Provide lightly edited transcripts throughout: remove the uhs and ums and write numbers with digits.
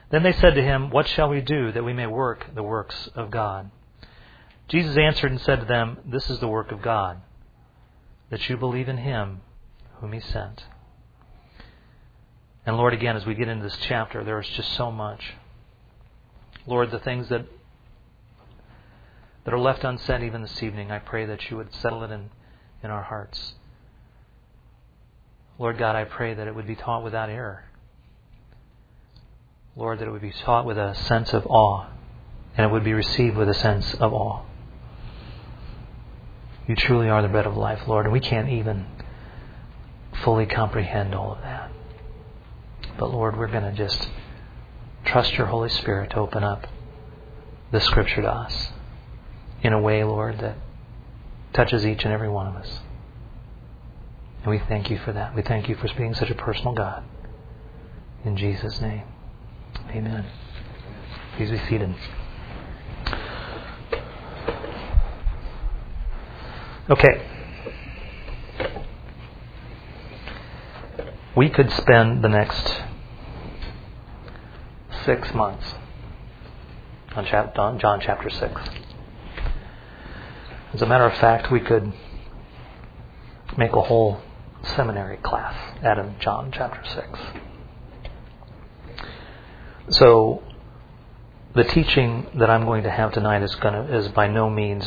Then they said to him, "What shall we do that we may work the works of God?" Jesus answered and said to them, "This is the work of God, that you believe in Him whom He sent." And Lord, again, as we get into this chapter, there is just so much. Lord, the things that are left unsaid even this evening, I pray that you would settle it in our hearts. Lord God, I pray that it would be taught without error. Lord, that it would be taught with a sense of awe, and it would be received with a sense of awe. You truly are the bread of life, Lord, and we can't even fully comprehend all of that. But Lord, we're going to just trust your Holy Spirit to open up the Scripture to us in a way, Lord, that touches each and every one of us. And we thank you for that. We thank you for being such a personal God. In Jesus' name, amen. Please be seated. Okay. We could spend the next 6 months on John chapter 6. As a matter of fact, we could make a whole seminary class out of John chapter 6. So, the teaching that I'm going to have tonight is by no means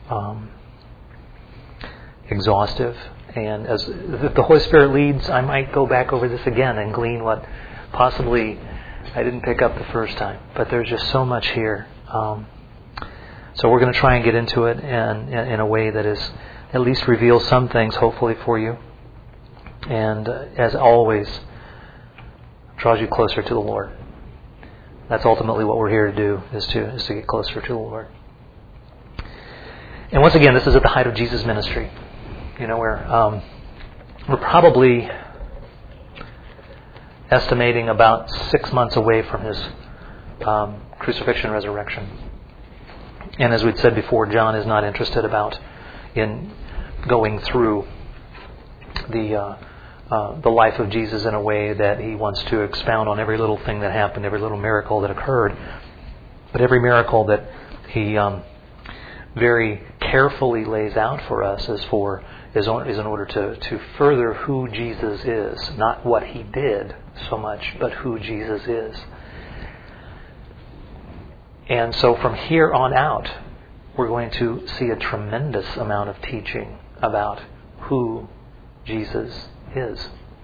exhaustive. And as if the Holy Spirit leads, I might go back over this again and glean what possibly I didn't pick up the first time. But there's just so much here. So we're going to try and get into it and in a way that is at least reveals some things, hopefully, for you. And as always, draws you closer to the Lord. That's ultimately what we're here to do, is to get closer to the Lord. And once again, this is at the height of Jesus' ministry. You know, we're probably estimating about 6 months away from his crucifixion and resurrection. And as we'd said before, John is not interested in going through the life of Jesus in a way that he wants to expound on every little thing that happened, every little miracle that occurred. But every miracle that he very carefully lays out for us is in order to further who Jesus is, not what he did so much, but who Jesus is. And so from here on out, we're going to see a tremendous amount of teaching about who Jesus is.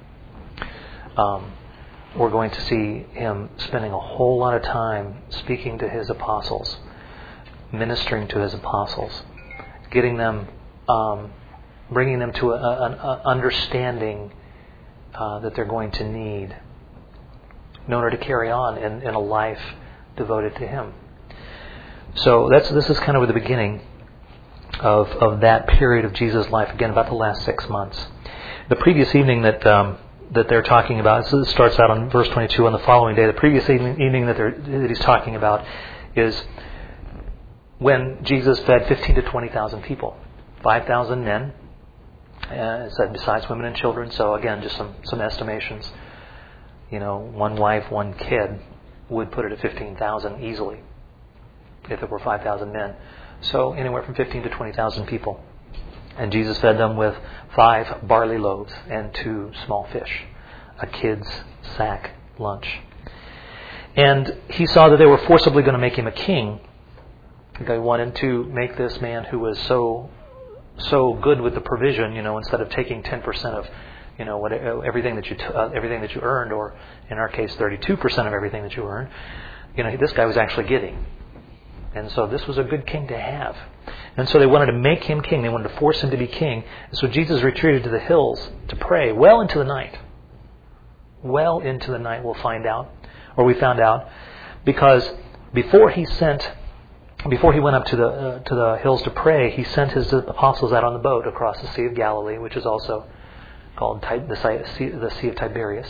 We're going to see him spending a whole lot of time speaking to his apostles, ministering to his apostles, getting them, bringing them to an understanding that they're going to need in order to carry on in a life devoted to him. So this is kind of the beginning of that period of Jesus' life. Again, about the last 6 months. The previous evening that they're talking about, so this starts out on verse 22. On the following day, the previous evening that he's talking about is when Jesus fed 15 to 20,000 people, 5,000 men. It said besides women and children. So again, just some estimations. You know, one wife, one kid would put it at 15,000 easily, if it were 5,000 men. So anywhere from 15 to 20,000 people. And Jesus fed them with 5 barley loaves and 2 small fish, a kid's sack lunch. And he saw that they were forcibly going to make him a king. They wanted to make this man who was so good with the provision, instead of taking 10% of, everything that you earned, or in our case 32% of everything that you earned, this guy was actually giving. And so this was a good king to have. And so they wanted to make him king. They wanted to force him to be king. And so Jesus retreated to the hills to pray well into the night. Well into the night, we found out, because before he went up to the hills to pray, he sent his apostles out on the boat across the Sea of Galilee, which is also called the Sea of Tiberias.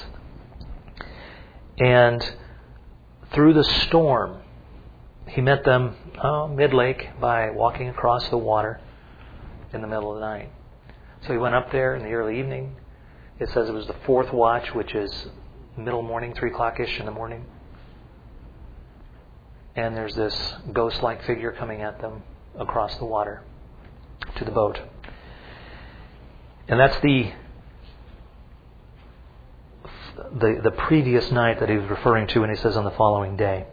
And through the storm, he met them mid-lake by walking across the water in the middle of the night. So he went up there in the early evening. It says it was the 4th watch, which is middle morning, 3 o'clock-ish in the morning. and there's this ghost-like figure coming at them across the water to the boat. And that's the previous night that he was referring to when he says on the following day.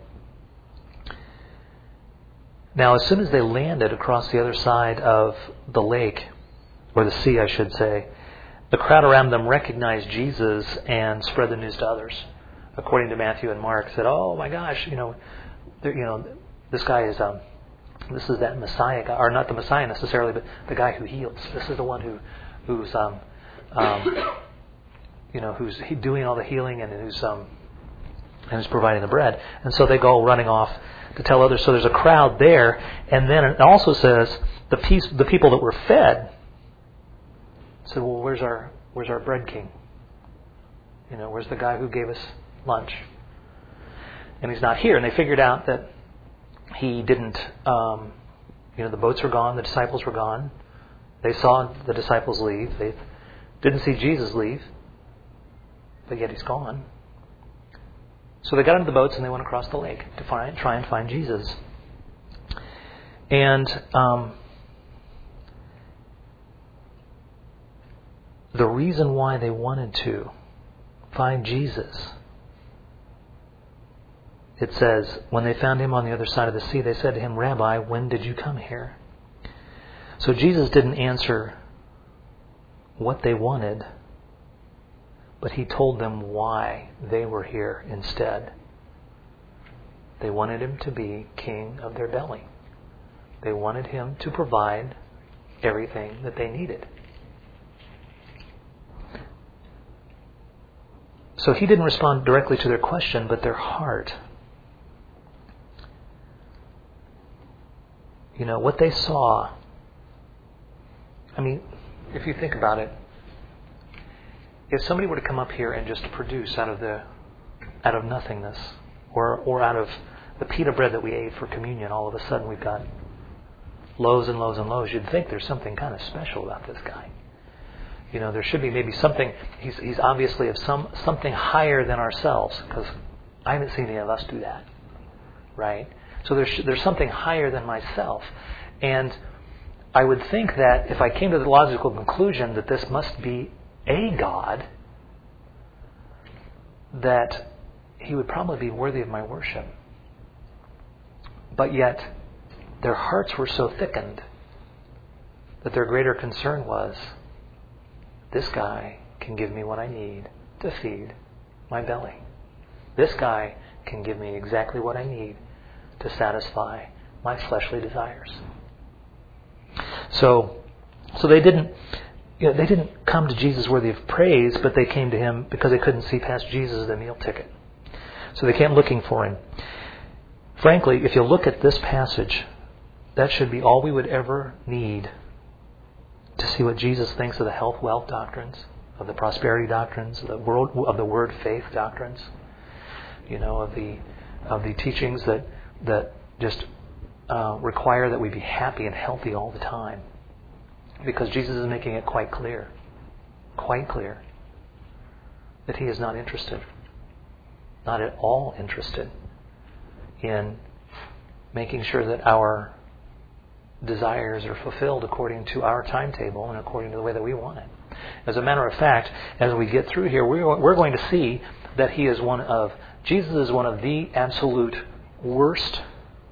Now, as soon as they landed across the other side of the lake, or the sea, I should say, the crowd around them recognized Jesus and spread the news to others. According to Matthew and Mark, said, "Oh my gosh, this guy is this is that Messiah guy, or not the Messiah necessarily, but the guy who heals. This is the one who's doing all the healing and who's providing the bread." And so they go running off to tell others. So there's a crowd there, and then it also says the people that were fed said, "Well, where's our bread king? Where's the guy who gave us lunch?" And he's not here. And they figured out that he didn't. The boats were gone. The disciples were gone. They saw the disciples leave. They didn't see Jesus leave, but yet he's gone. So they got into the boats and they went across the lake to try and find Jesus. And the reason why they wanted to find Jesus, it says, when they found him on the other side of the sea, they said to him, "Rabbi, when did you come here?" So Jesus didn't answer what they wanted, but he told them why they were here instead. They wanted him to be king of their belly. They wanted him to provide everything that they needed. So he didn't respond directly to their question, but their heart. What they saw. I mean, if you think about it, if somebody were to come up here and just produce out of nothingness, or out of the pita bread that we ate for communion, all of a sudden we've got loaves and loaves and loaves, you'd think there's something kind of special about this guy. There should be maybe something. He's obviously of something higher than ourselves, because I haven't seen any of us do that, right? So there's something higher than myself, and I would think that if I came to the logical conclusion that this must be a God, that he would probably be worthy of my worship. But yet, their hearts were so thickened that their greater concern was, this guy can give me what I need to feed my belly. This guy can give me exactly what I need to satisfy my fleshly desires. So they didn't come to Jesus worthy of praise, but they came to him because they couldn't see past Jesus' the meal ticket. So they came looking for him. Frankly, if you look at this passage, that should be all we would ever need to see what Jesus thinks of the health, wealth doctrines, of the prosperity doctrines, of the word faith doctrines, of the teachings that just require that we be happy and healthy all the time. Because Jesus is making it quite clear, that he is not interested, not at all interested in making sure that our desires are fulfilled according to our timetable and according to the way that we want it. As a matter of fact, as we get through here, we're going to see that Jesus is one of the absolute worst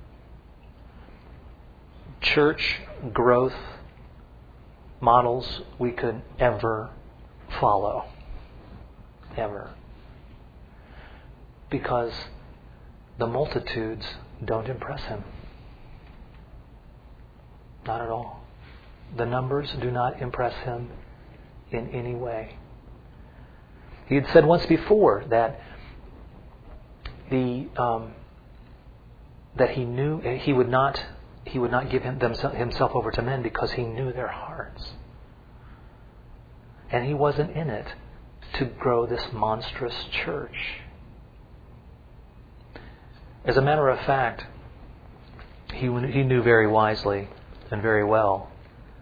church growth models we could ever follow. Ever. Because the multitudes don't impress him. Not at all. The numbers do not impress him in any way. He had said once before that that he knew he would not give himself over to men because he knew their hearts. And he wasn't in it to grow this monstrous church. As a matter of fact, he knew very wisely and very well,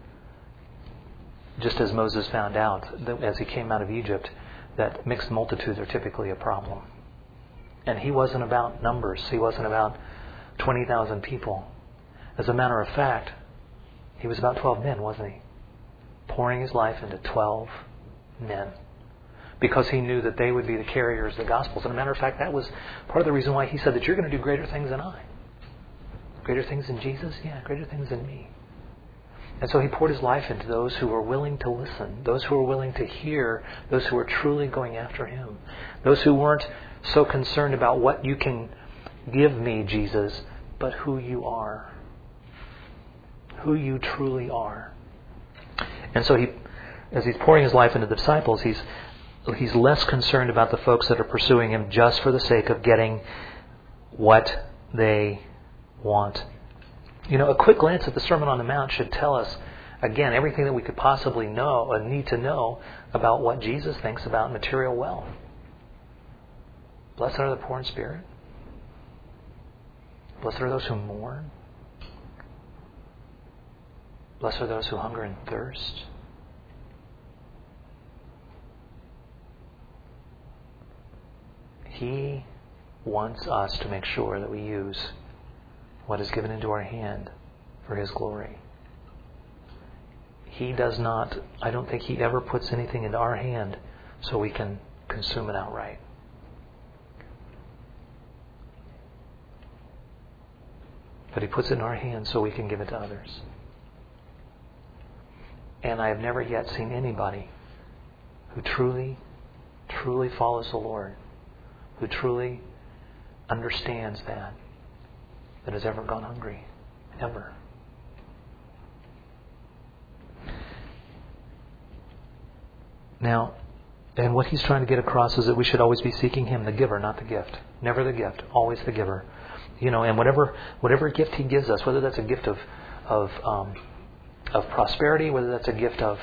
just as Moses found out that as he came out of Egypt, that mixed multitudes are typically a problem. And he wasn't about numbers. He wasn't about 20,000 people. As a matter of fact, he was about 12 men, wasn't he? Pouring his life into 12 men. Because he knew that they would be the carriers of the Gospels. And as a matter of fact, that was part of the reason why he said that you're going to do greater things than I. Greater things than Jesus? Yeah, greater things than me. And so he poured his life into those who were willing to listen, those who were willing to hear, those who were truly going after him, those who weren't so concerned about what you can give me, Jesus, but who you are, who you truly are. And so as he's pouring his life into the disciples, he's less concerned about the folks that are pursuing him just for the sake of getting what they want. You know, a quick glance at the Sermon on the Mount should tell us, again, everything that we could possibly know or need to know about what Jesus thinks about material wealth. Blessed are the poor in spirit. Blessed are those who mourn. Blessed are those who hunger and thirst. He wants us to make sure that we use what is given into our hand for His glory. He does not, I don't think He ever puts anything into our hand so we can consume it outright. But He puts it in our hands so we can give it to others. And I have never yet seen anybody who truly, truly follows the Lord, who truly understands that has ever gone hungry. Ever. Now, and what he's trying to get across is that we should always be seeking Him, the giver, not the gift. Never the gift, always the giver. You know, and whatever gift He gives us, whether that's a gift of prosperity, whether that's a gift of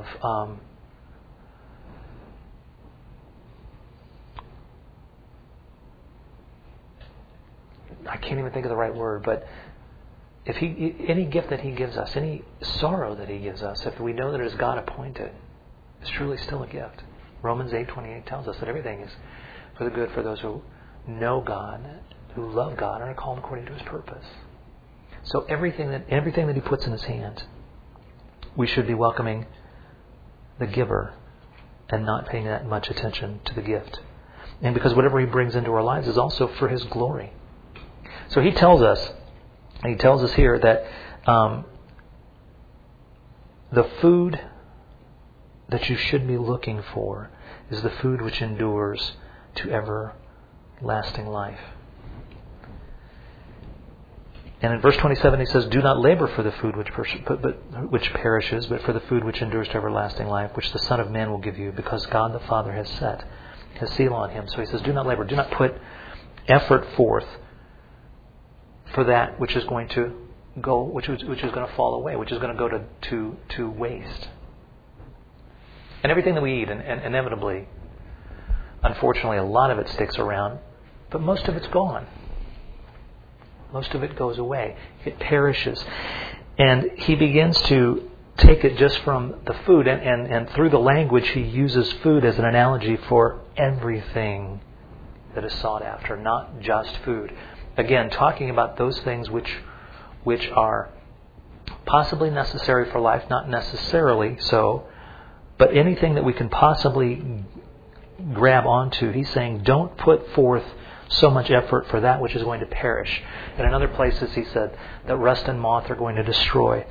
I can't even think of the right word, but if any gift that He gives us, any sorrow that He gives us, if we know that it is God appointed, it's truly still a gift. Romans 8:28 tells us that everything is for the good for those who know God, who love God, and are called according to His purpose. So everything that He puts in His hand, we should be welcoming the giver and not paying that much attention to the gift. And because whatever He brings into our lives is also for His glory. So He tells us here that the food that you should be looking for is the food which endures to everlasting life. And in verse 27 he says, "Do not labor for the food which perishes, but for the food which endures to everlasting life, which the Son of Man will give you, because God the Father has set His seal on Him." So he says, do not labor, do not put effort forth for that which is going to go, which is going to fall away, which is going to go to waste. And everything that we eat, and inevitably, unfortunately, a lot of it sticks around, but most of it's gone. Most of it goes away. It perishes. And he begins to take it just from the food, and through the language he uses food as an analogy for everything that is sought after, not just food. Again, talking about those things which are possibly necessary for life, not necessarily so, but anything that we can possibly grab onto. He's saying, don't put forth so much effort for that which is going to perish. And in other places he said that rust and moth are going to destroy.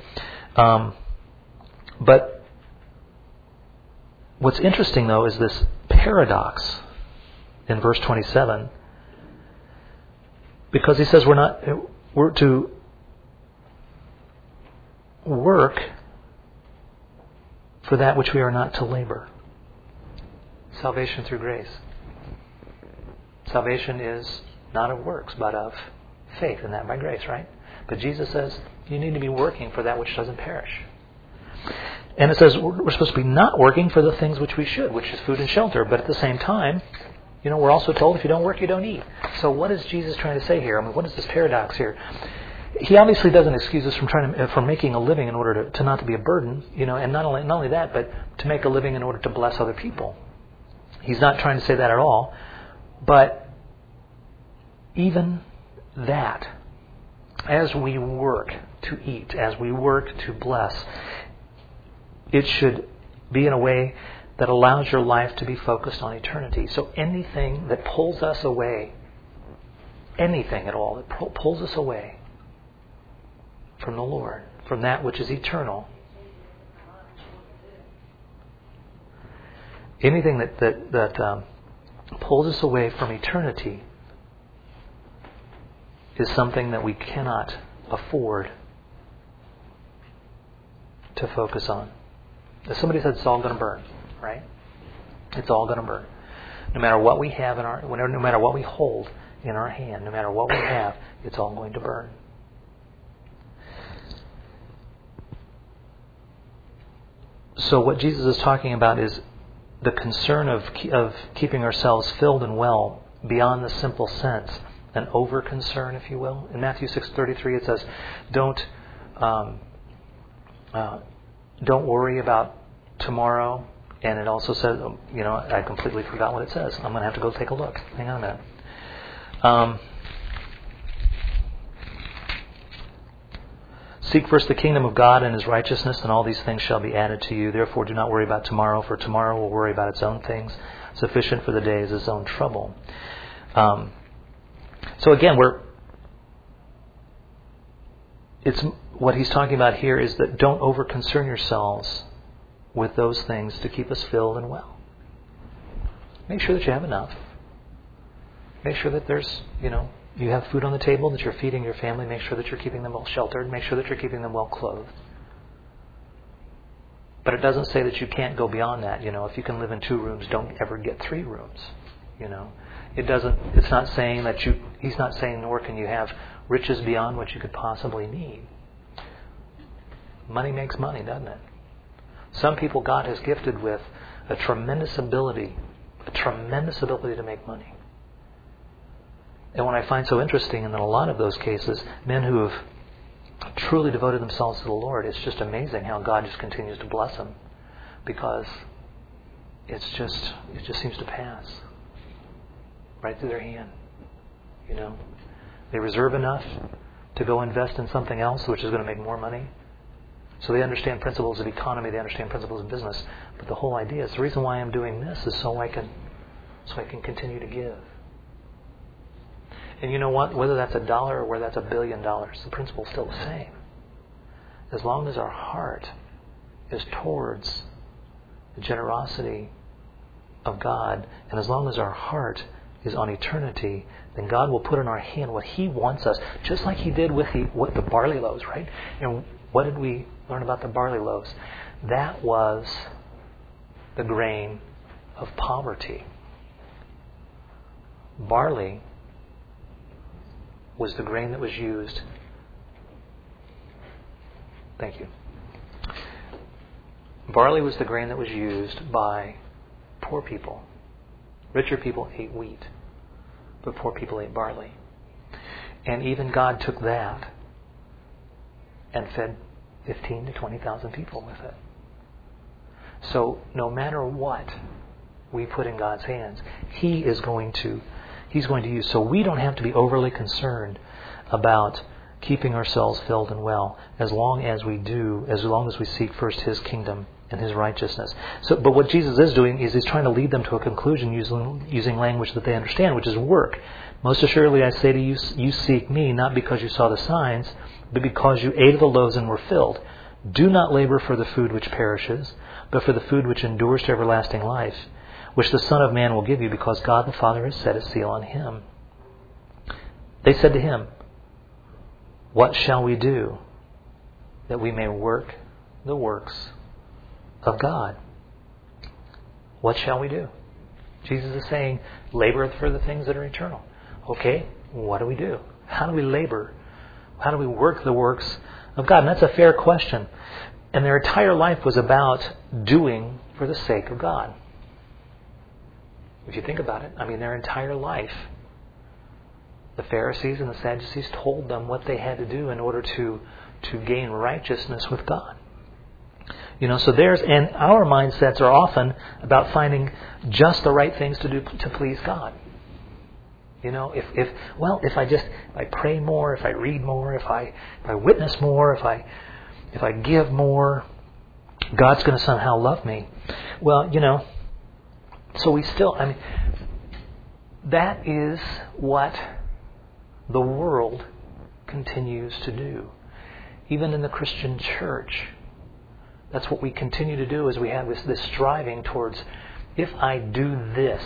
But what's interesting though is this paradox in verse 27, because he says we're to work for that which we are not to labor. Salvation through grace. Salvation is not of works, but of faith, and that by grace, right? But Jesus says you need to be working for that which doesn't perish. And it says we're supposed to be not working for the things which we should, which is food and shelter. But at the same time, we're also told if you don't work, you don't eat. So what is Jesus trying to say here? I mean, what is this paradox here? He obviously doesn't excuse us from making a living in order to not to be a burden, and not only that, but to make a living in order to bless other people. He's not trying to say that at all. But even that as we work to eat, as we work to bless, it should be in a way that allows your life to be focused on eternity. So anything that pulls us away, anything at all that pulls us away from the Lord, from that which is eternal, anything that pulls us away from eternity is something that we cannot afford to focus on. As somebody said, it's all going to burn, right? It's all going to burn. No matter what we have no matter what we hold in our hand, no matter what we have, it's all going to burn. So what Jesus is talking about is the concern of keeping ourselves filled and well beyond the simple sense, an over concern, if you will. In Matthew 6:33, it says, "Don't worry about tomorrow." And it also says, I completely forgot what it says. I'm going to have to go take a look. Hang on a minute. Seek first the kingdom of God and His righteousness, and all these things shall be added to you. Therefore, do not worry about tomorrow, for tomorrow will worry about its own things. Sufficient for the day is its own trouble. So again, what he's talking about here is that don't over concern yourselves with those things to keep us filled and well. Make sure that you have enough. Make sure that there's, you have food on the table, that you're feeding your family. Make sure that you're keeping them well sheltered. Make sure that you're keeping them well clothed. But it doesn't say that you can't go beyond that. If you can live in 2 rooms, don't ever get 3 rooms. It's not saying that he's not saying, nor can you have riches beyond what you could possibly need. Money makes money, doesn't it? Some people God has gifted with a tremendous ability to make money. And what I find so interesting in a lot of those cases, men who have truly devoted themselves to the Lord, it's just amazing how God just continues to bless them, because it just seems to pass right through their hand. They reserve enough to go invest in something else which is going to make more money. So they understand principles of economy, they understand principles of business. But the whole idea is, the reason why I'm doing this is so I can continue to give. And you know what? Whether that's $1 or whether that's $1 billion, the principle is still the same. As long as our heart is towards the generosity of God, and as long as our heart is on eternity, then God will put in our hand what He wants us, just like He did with the barley loaves, right? And what did we learn about the barley loaves? That was the grain of poverty. Barley was the grain that was used. Thank you. Barley was the grain that was used by poor people. Richer people ate wheat, but poor people ate barley. And even God took that and fed 15 to 20,000 people with it. So no matter what we put in God's hands, He's going to use. So we don't have to be overly concerned about keeping ourselves filled and well, as long as we seek first His kingdom and His righteousness. But what Jesus is doing is He's trying to lead them to a conclusion using language that they understand, which is work. Most assuredly I say to you, you seek Me, not because you saw the signs, but because you ate of the loaves and were filled. Do not labor for the food which perishes, but for the food which endures to everlasting life, which the Son of Man will give you, because God the Father has set His seal on Him. They said to Him, what shall we do that we may work the works of God? What shall we do? Jesus is saying, labor for the things that are eternal. Okay, what do we do? How do we labor? How do we work the works of God? And that's a fair question. And their entire life was about doing for the sake of God. If you think about it, their entire life, the Pharisees and the Sadducees told them what they had to do in order to gain righteousness with God. So and our mindsets are often about finding just the right things to do to please God. If I pray more, if I read more, if I witness more, if I give more, God's going to somehow love me. Well, so we still, that is what the world continues to do. Even in the Christian church, that's what we continue to do, is we have this striving towards, if I do this,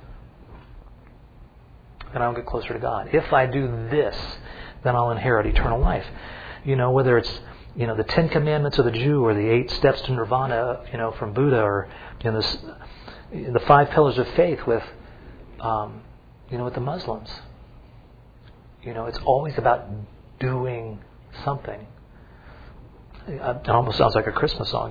then I'll get closer to God. If I do this, then I'll inherit eternal life. Whether it's, the 10 Commandments of the Jew, or the 8 steps to Nirvana, from Buddha, or, the 5 pillars of faith with the Muslims. It's always about doing something. It almost sounds like a Christmas song,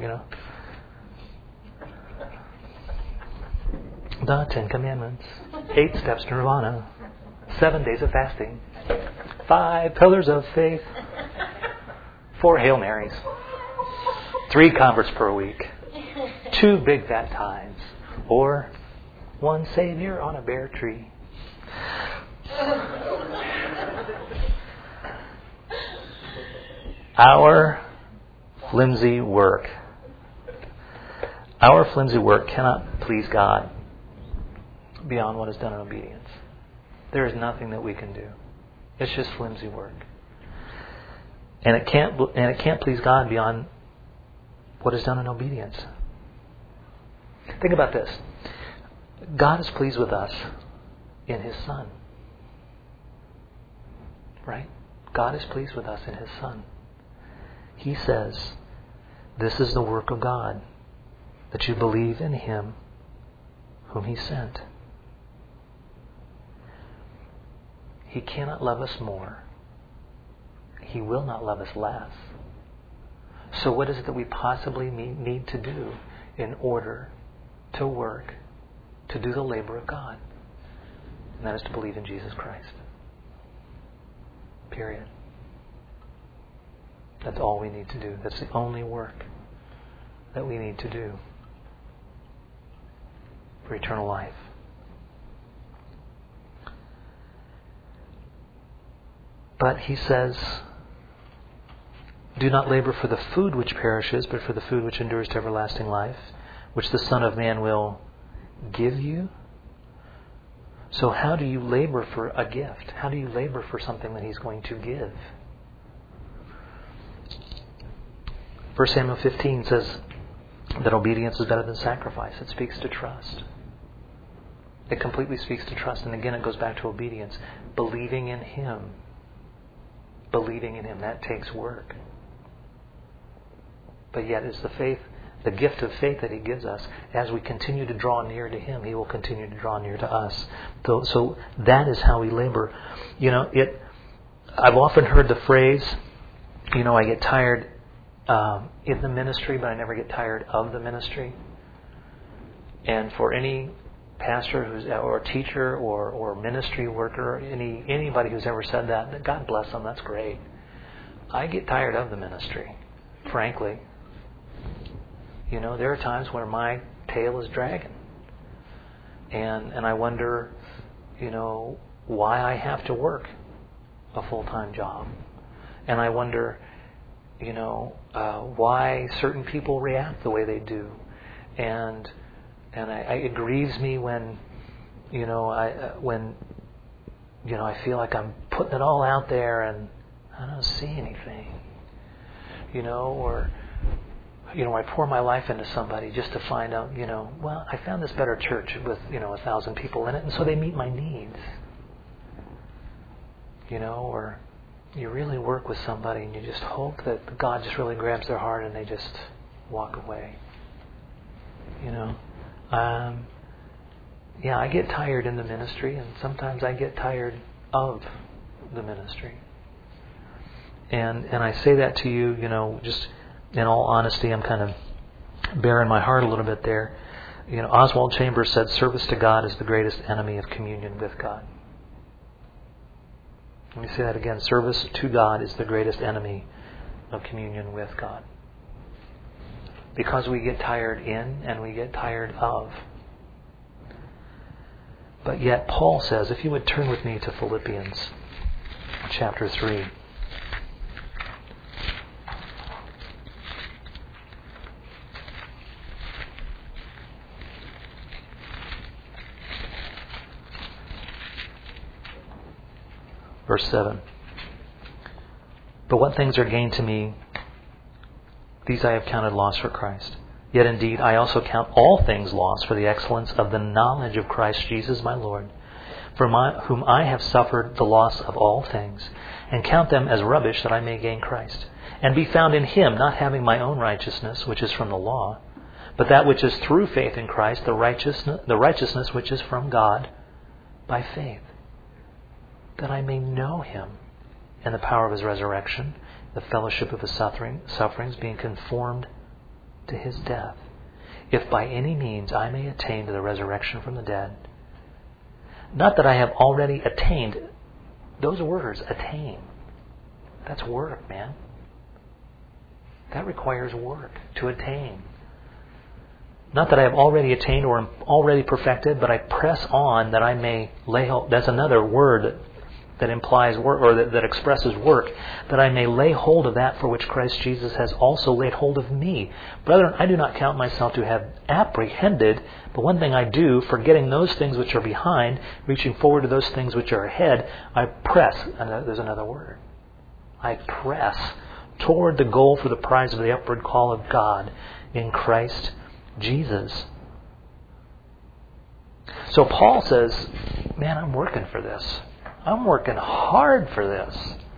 The 10 Commandments, 8 steps to Nirvana, 7 days of fasting, 5 pillars of faith, 4 Hail Marys, 3 converts per week, 2 big fat tithes, or 1 Savior on a bare tree. Our flimsy work cannot please God beyond what is done in obedience. There is nothing that we can do. It's just flimsy work. And it can't please God beyond what is done in obedience. Think about this. God is pleased with us in His Son. Right? God is pleased with us in His Son. He says, this is the work of God, that you believe in Him whom He sent. He cannot love us more. He will not love us less. So what is it that we possibly need to do in order to work, to do the labor of God? And that is to believe in Jesus Christ. Period. That's all we need to do. That's the only work that we need to do for eternal life. But He says, do not labor for the food which perishes, but for the food which endures to everlasting life, which the Son of Man will give you. So how do you labor for a gift? How do you labor for something that He's going to give? 1 Samuel 15 says that obedience is better than sacrifice. It speaks to trust. It completely speaks to trust. And again, it goes back to obedience. Believing in Him. Believing in Him. That takes work. But yet it's the gift of faith that He gives us. As we continue to draw near to Him, He will continue to draw near to us. So that is how we labor. I've often heard the phrase, I get tired in the ministry, but I never get tired of the ministry. And for any pastor or teacher or ministry worker, anybody who's ever said that, God bless them, that's great. I get tired of the ministry, frankly. There are times where my tail is dragging. And I wonder, why I have to work a full-time job. And I wonder, why certain people react the way they do. And it grieves me when, I feel like I'm putting it all out there and I don't see anything. Or I pour my life into somebody just to find out, I found this better church with, 1,000 people in it, and so they meet my needs. Or you really work with somebody and you just hope that God just really grabs their heart and they just walk away. I get tired in the ministry, and sometimes I get tired of the ministry. And I say that to you, just in all honesty. I'm kind of bearing my heart a little bit there. Oswald Chambers said, service to God is the greatest enemy of communion with God. Let me say that again. Service to God is the greatest enemy of communion with God. Because we get tired in and we get tired of. But yet Paul says, if you would turn with me to Philippians chapter 3. Verse 7. But what things are gained to me, these I have counted loss for Christ. Yet indeed I also count all things loss for the excellence of the knowledge of Christ Jesus my Lord, for whom I have suffered the loss of all things, and count them as rubbish that I may gain Christ, and be found in Him, not having my own righteousness, which is from the law, but that which is through faith in Christ, the righteousness which is from God by faith, that I may know Him and the power of His resurrection, the fellowship of His sufferings, being conformed to His death, if by any means I may attain to the resurrection from the dead. Not that I have already attained. Those words, attain. That's work, man. That requires work to attain. Not that I have already attained or am already perfected, but I press on that I may lay hold. That's another word that implies work, or that expresses work, that I may lay hold of that for which Christ Jesus has also laid hold of me. Brethren, I do not count myself to have apprehended, but one thing I do, forgetting those things which are behind, reaching forward to those things which are ahead, I press, and there's another word, I press toward the goal for the prize of the upward call of God in Christ Jesus. So Paul says, man, I'm working for this. I'm working hard for this.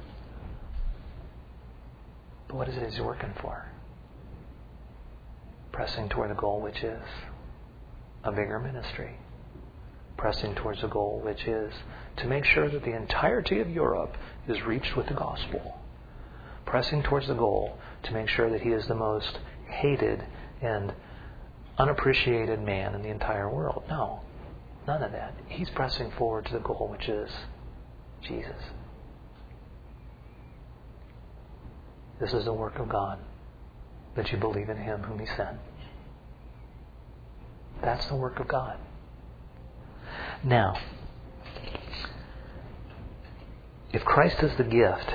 But what is it he's working for? Pressing toward the goal, which is a bigger ministry. Pressing towards the goal, which is to make sure that the entirety of Europe is reached with the gospel. Pressing towards the goal to make sure that he is the most hated and unappreciated man in the entire world. No, none of that. He's pressing forward to the goal, which is Jesus. This is the work of God, that you believe in Him whom He sent. That's the work of God. Now, if Christ is the gift,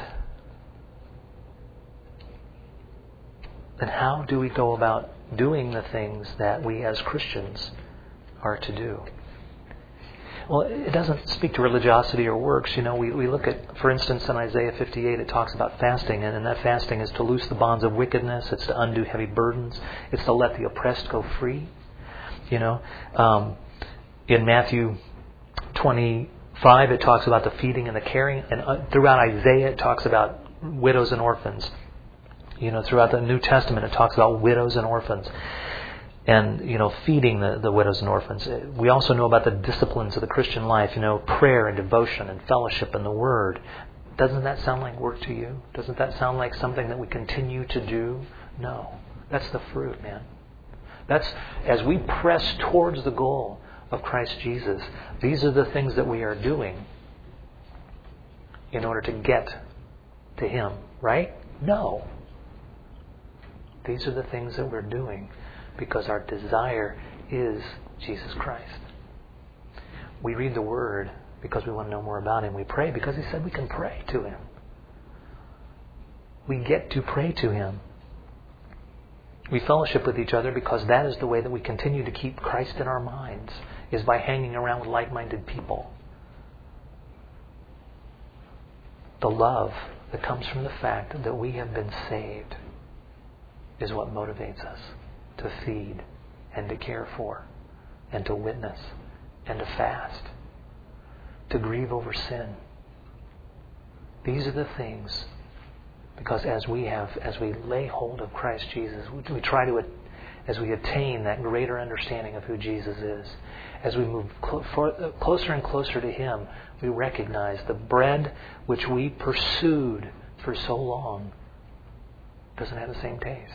then how do we go about doing the things that we as Christians are to do? Well, it doesn't speak to religiosity or works. You know, we look at, for instance, in Isaiah 58, it talks about fasting, and that fasting is to loose the bonds of wickedness. It's to undo heavy burdens. It's to let the oppressed go free. You know, in Matthew 25, it talks about the feeding and the caring, and throughout Isaiah, it talks about widows and orphans. You know, throughout the New Testament, it talks about widows and orphans. And, you know, feeding the widows and orphans. We also know about the disciplines of the Christian life, you know, prayer and devotion and fellowship and the Word. Doesn't that sound like work to you? Doesn't that sound like something that we continue to do? No. That's the fruit, man. That's, as we press towards the goal of Christ Jesus, these are the things that we are doing in order to get to Him, right? No. These are the things that we're doing because our desire is Jesus Christ. We read the Word because we want to know more about Him. We pray because He said we can pray to Him. We get to pray to Him. We fellowship with each other because that is the way that we continue to keep Christ in our minds, is by hanging around with like-minded people. The love that comes from the fact that we have been saved is what motivates us to feed and to care for and to witness and to fast, to grieve over sin. These are the things, because as we lay hold of Christ Jesus, we try to, as we attain that greater understanding of who Jesus is, as we move closer and closer to Him, we recognize the bread which we pursued for so long doesn't have the same taste.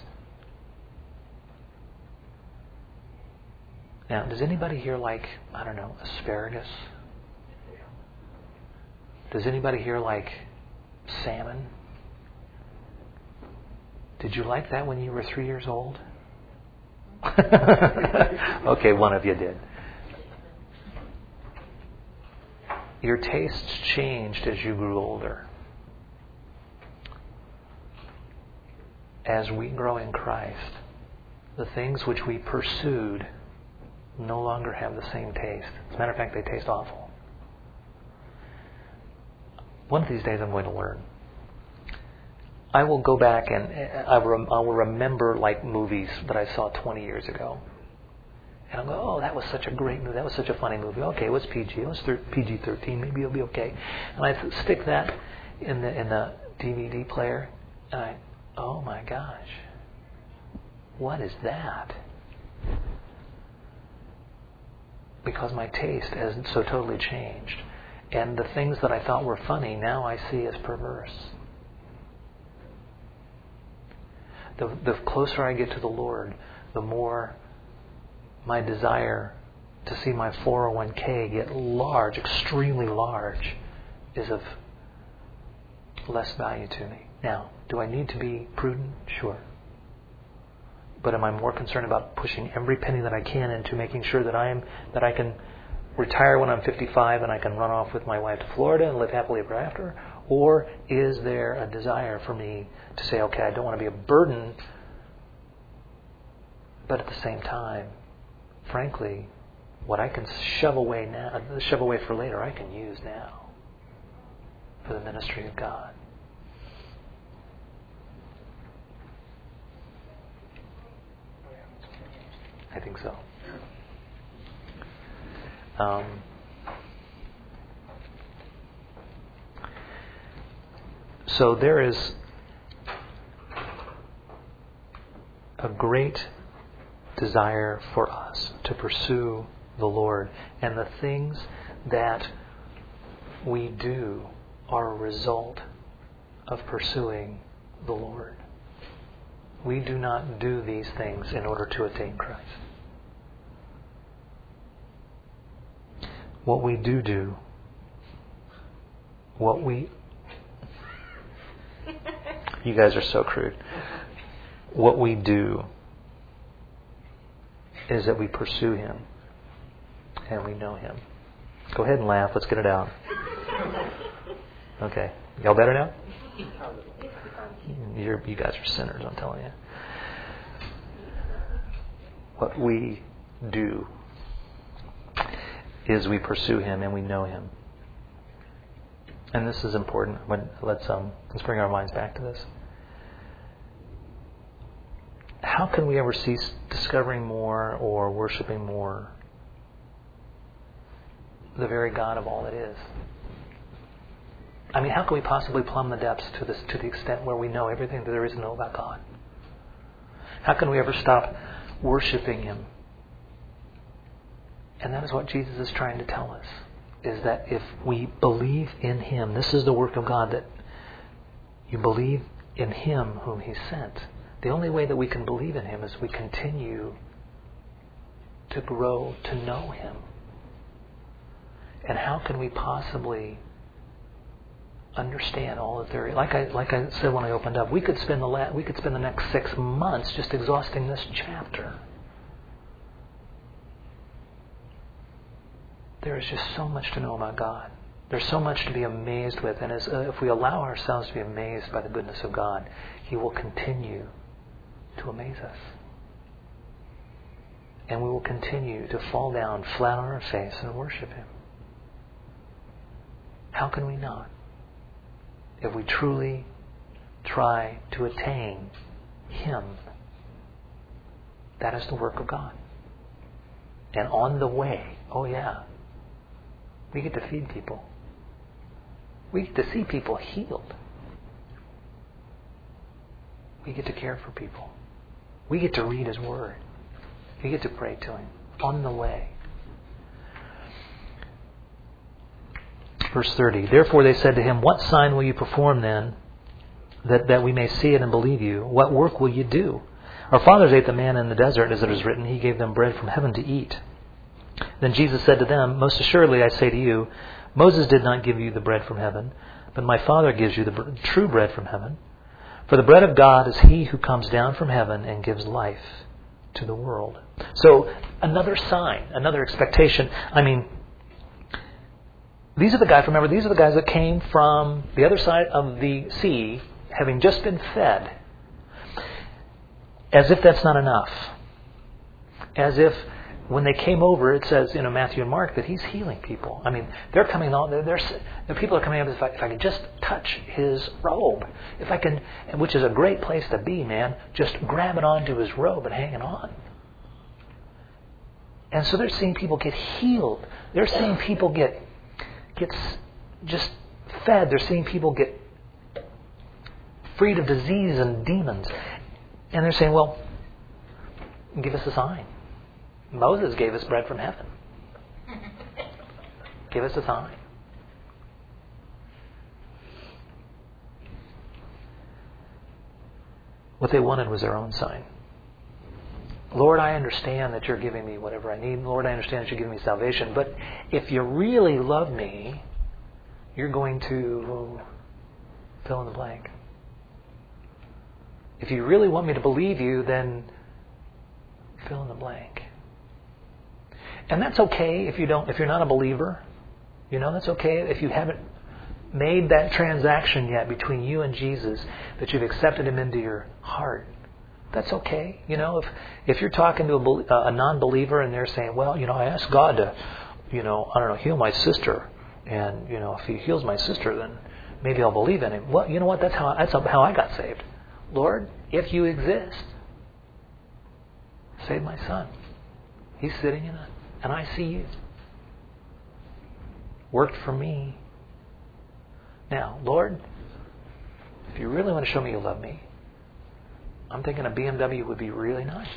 Now, does anybody here like, I don't know, asparagus? Does anybody here like salmon? Did you like that when you were 3 years old? Okay, one of you did. your tastes changed as you grew older. As we grow in Christ, the things which we pursued no longer have the same taste. As a matter of fact, they taste awful. One of these days I'm going to learn. I will go back and I will remember like movies that I saw 20 years ago. And I'll go, oh, that was such a great movie. That was such a funny movie. Okay, it was PG. It was PG-13. Maybe it'll be okay. And I stick that in the DVD player. And oh my gosh, what is that? Because my taste has so totally changed. And the things that I thought were funny, now I see as perverse. The closer I get to the Lord, the more my desire to see my 401k get large, extremely large, is of less value to me. Now, do I need to be prudent? Sure. But am I more concerned about pushing every penny that I can into making sure that I can retire when I'm 55 and I can run off with my wife to Florida and live happily ever after? Or is there a desire for me to say, okay, I don't want to be a burden, but at the same time, frankly, what I can shove away for later, I can use now for the ministry of God. I think so. So there is a great desire for us to pursue the Lord, and the things that we do are a result of pursuing the Lord. We do not do these things in order to attain Christ. What we do, you guys are so crude. What we do is that we pursue Him and we know Him. Go ahead and laugh. Let's get it out. Okay. Y'all better now? You guys are sinners, I'm telling you. What we do is we pursue Him and we know Him. And this is important. Let's bring our minds back to this. How can we ever cease discovering more or worshiping more the very God of all that is? I mean, how can we possibly plumb the depths to the extent where we know everything that there is to know about God? How can we ever stop worshiping Him? And that is what Jesus is trying to tell us, is that if we believe in Him, this is the work of God, that you believe in Him whom He sent. The only way that we can believe in Him is we continue to grow to know Him. And how can we possibly understand all that there is? Like I said when I opened up, we could spend the next 6 months just exhausting this chapter. There is just so much to know about God. There's so much to be amazed with, and if we allow ourselves to be amazed by the goodness of God, He will continue to amaze us. And we will continue to fall down flat on our face and worship Him. How can we not? If we truly try to attain Him, that is the work of God. And on the way, oh yeah, we get to feed people. We get to see people healed. We get to care for people. We get to read His Word. We get to pray to Him on the way. Verse 30, therefore they said to Him, what sign will you perform then, that we may see it and believe you? What work will you do? Our fathers ate the manna in the desert, as it is written, He gave them bread from heaven to eat. Then Jesus said to them, most assuredly I say to you, Moses did not give you the bread from heaven, but my Father gives you the true bread from heaven. For the bread of God is He who comes down from heaven and gives life to the world. So another sign, another expectation. I mean, These are the guys, remember, these are the guys that came from the other side of the sea, having just been fed. As if that's not enough. As if when they came over, it says, Matthew and Mark, that he's healing people. I mean, they're coming on, the people are coming up, if I could just touch his robe, if I can, which is a great place to be, man, just grab it onto his robe and hang it on. And so they're seeing people get healed. They're seeing people get just fed. They're seeing people get freed of disease and demons. And they're saying, well, give us a sign. Moses gave us bread from heaven. Give us a sign. What they wanted was their own sign. Lord, I understand that you're giving me whatever I need. Lord, I understand that you're giving me salvation. But if you really love me, you're going to fill in the blank. If you really want me to believe you, then fill in the blank. And that's okay if you're not a believer. That's okay if you haven't made that transaction yet between you and Jesus, that you've accepted him into your heart. That's okay. If you're talking to a non-believer and they're saying, well, I asked God to, heal my sister. And, if he heals my sister, then maybe I'll believe in him. Well, you know what? That's how I got saved. Lord, if you exist, save my son. He's sitting in it, and I see you. Worked for me. Now, Lord, if you really want to show me you love me, I'm thinking a BMW would be really nice.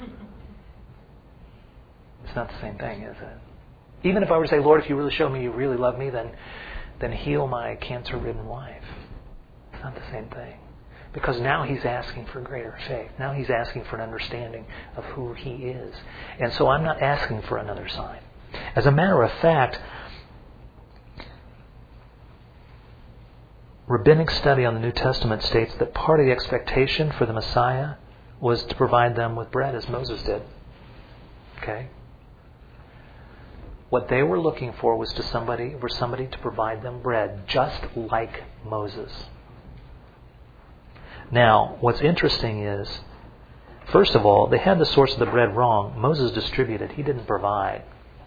It's not the same thing, is it? Even if I were to say, Lord, if you really show me you really love me, then heal my cancer-ridden wife. It's not the same thing. Because now he's asking for greater faith. Now he's asking for an understanding of who he is. And so I'm not asking for another sign. As a matter of fact, rabbinic study on the New Testament states that part of the expectation for the Messiah was to provide them with bread, as Moses did. Okay? What they were looking for was somebody to provide them bread, just like Moses. Now, what's interesting is, first of all, they had the source of the bread wrong. Moses distributed. He didn't provide.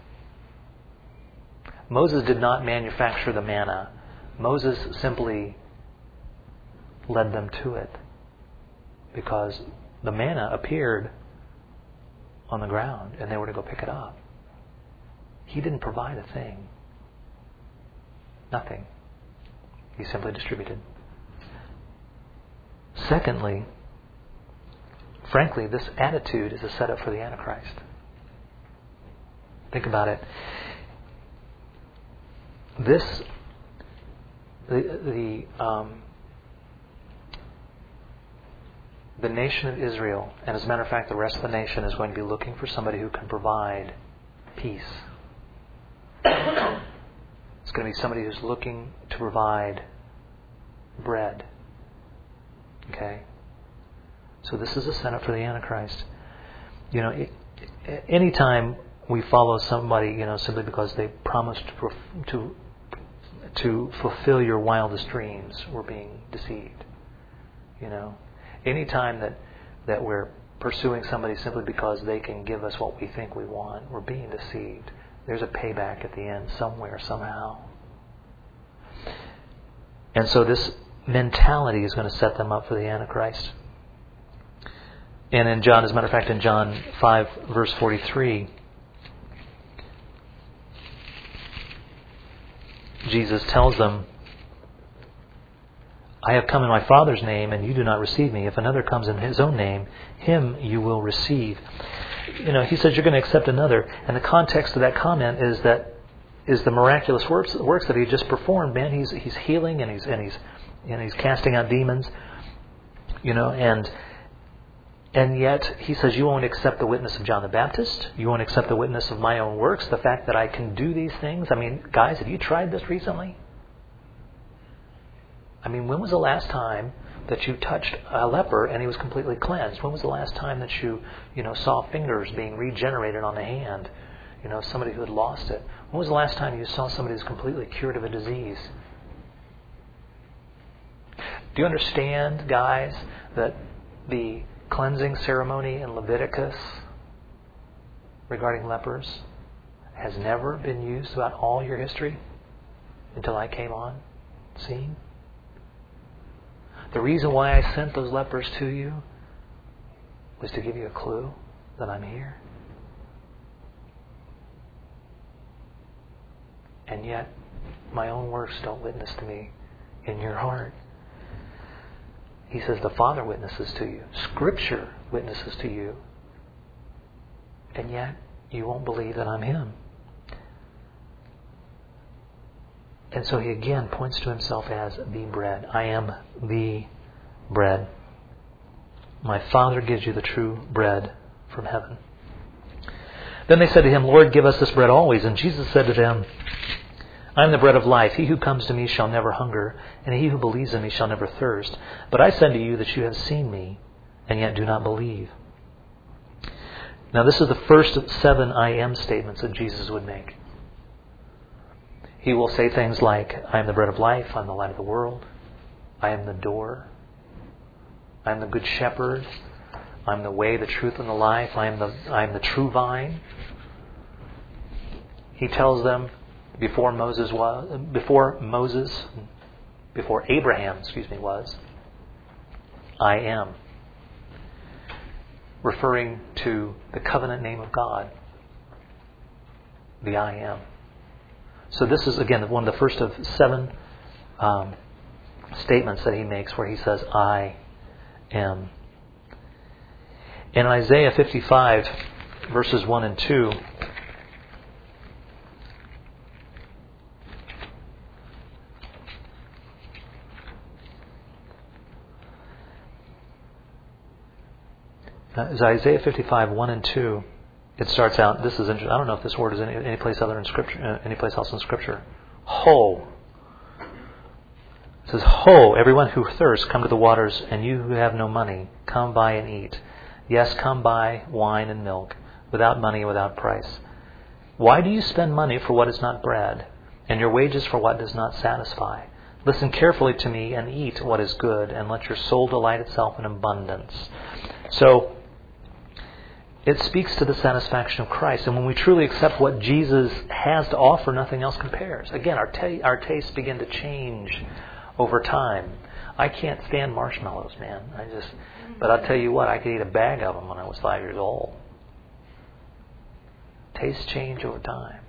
Moses did not manufacture the manna. Moses simply led them to it, because the manna appeared on the ground and they were to go pick it up. He didn't provide a thing. Nothing. He simply distributed. Secondly, frankly, this attitude is a setup for the Antichrist. Think about it. The nation of Israel, and as a matter of fact, the rest of the nation is going to be looking for somebody who can provide peace. It's going to be somebody who's looking to provide bread. Okay? So this is a setup for the Antichrist. Anytime we follow somebody, simply because they promised to fulfill your wildest dreams, we're being deceived. Anytime that we're pursuing somebody simply because they can give us what we think we want, we're being deceived. There's a payback at the end somewhere, somehow. And so this mentality is going to set them up for the Antichrist. And in John, as a matter of fact, in John 5, verse 43, Jesus tells them, I have come in my Father's name, and you do not receive me. If another comes in his own name, him you will receive. He says you're going to accept another. And the context of that comment is the miraculous works that he just performed. Man, he's healing and he's casting out demons. And yet he says you won't accept the witness of John the Baptist. You won't accept the witness of my own works. The fact that I can do these things. I mean, guys, have you tried this recently? I mean, when was the last time that you touched a leper and he was completely cleansed? When was the last time that you saw fingers being regenerated on the hand? somebody who had lost it. When was the last time you saw somebody who's completely cured of a disease? Do you understand, guys, that the cleansing ceremony in Leviticus regarding lepers has never been used throughout all your history until I came on scene? The reason why I sent those lepers to you was to give you a clue that I'm here. And yet, my own works don't witness to me in your heart. He says the Father witnesses to you. Scripture witnesses to you. And yet, you won't believe that I'm Him. And so He again points to Himself as the bread. I am the bread. My Father gives you the true bread from heaven. Then they said to Him, Lord, give us this bread always. And Jesus said to them, I am the bread of life. He who comes to me shall never hunger, and he who believes in me shall never thirst. But I said to you that you have seen me, and yet do not believe. Now this is the first of 7 I am statements that Jesus would make. He will say things like, I am the bread of life, I am the light of the world, I am the door, I am the good shepherd, I am the way, the truth, and the life, I am the true vine. He tells them before Abraham was, I am. Referring to the covenant name of God, the I am. So this is, again, one of the first of 7 statements that He makes where He says, I am. In Isaiah 55, verses 1 and 2, Isaiah 55, 1 and 2, it starts out, this is interesting. I don't know if this word is any place else in Scripture. Ho. It says, Ho, everyone who thirsts, come to the waters, and you who have no money, come buy and eat. Yes, come buy wine and milk, without money and without price. Why do you spend money for what is not bread, and your wages for what does not satisfy? Listen carefully to me and eat what is good, and let your soul delight itself in abundance. So, it speaks to the satisfaction of Christ. And when we truly accept what Jesus has to offer, nothing else compares. Again, our tastes begin to change over time. I can't stand marshmallows, man. But I'll tell you what, I could eat a bag of them when I was 5 years old. Tastes change over time.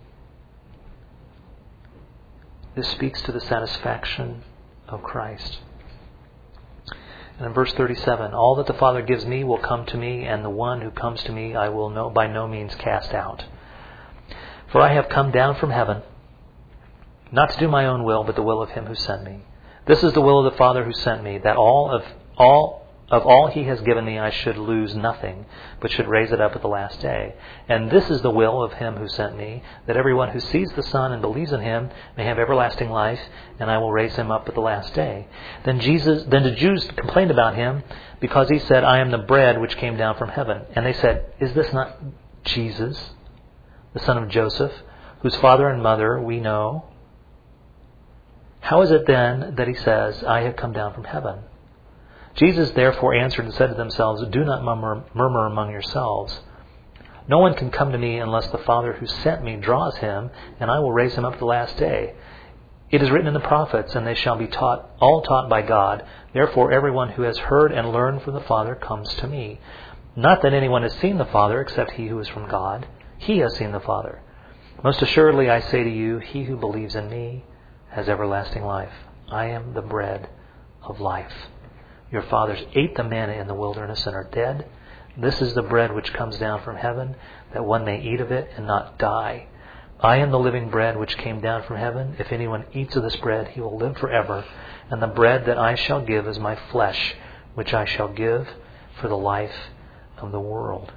This speaks to the satisfaction of Christ. And in verse 37, all that the Father gives me will come to me, and the one who comes to me I will by no means cast out. For I have come down from heaven, not to do my own will, but the will of Him who sent me. This is the will of the Father who sent me, that of all He has given me I should lose nothing, but should raise it up at the last day. And this is the will of Him who sent me, that everyone who sees the Son and believes in Him may have everlasting life, and I will raise him up at the last day. Then the Jews complained about Him, because He said, I am the bread which came down from heaven. And they said, is this not Jesus, the son of Joseph, whose father and mother we know? How is it then that He says, I have come down from heaven? Jesus therefore answered and said to themselves, do not murmur among yourselves. No one can come to me unless the Father who sent me draws him, and I will raise him up at the last day. It is written in the prophets, and they shall be all taught by God. Therefore everyone who has heard and learned from the Father comes to me. Not that anyone has seen the Father except he who is from God. He has seen the Father. Most assuredly I say to you, he who believes in me has everlasting life. I am the bread of life. Your fathers ate the manna in the wilderness and are dead. This is the bread which comes down from heaven, that one may eat of it and not die. I am the living bread which came down from heaven. If anyone eats of this bread, he will live forever. And the bread that I shall give is my flesh, which I shall give for the life of the world.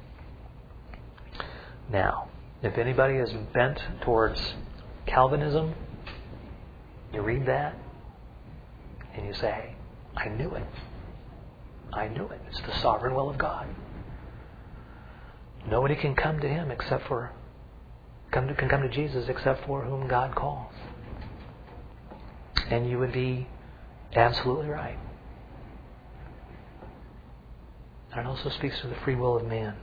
Now, if anybody is bent towards Calvinism, you read that and you say, hey, I knew it. I knew it. It's the sovereign will of God. Nobody can come to Him except for can come to Jesus except for whom God calls. And you would be absolutely right. And it also speaks to the free will of man.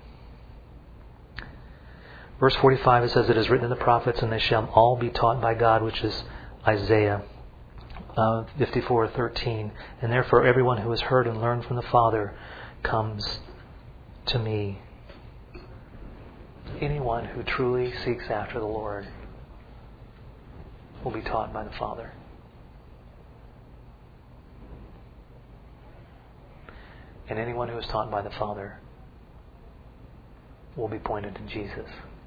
Verse 45, it says, "It is written in the prophets, and they shall all be taught by God," which is Isaiah 54:13. "And therefore everyone who has heard and learned from the Father comes to me." Anyone who truly seeks after the Lord will be taught by the Father. And anyone who is taught by the Father will be pointed to Jesus.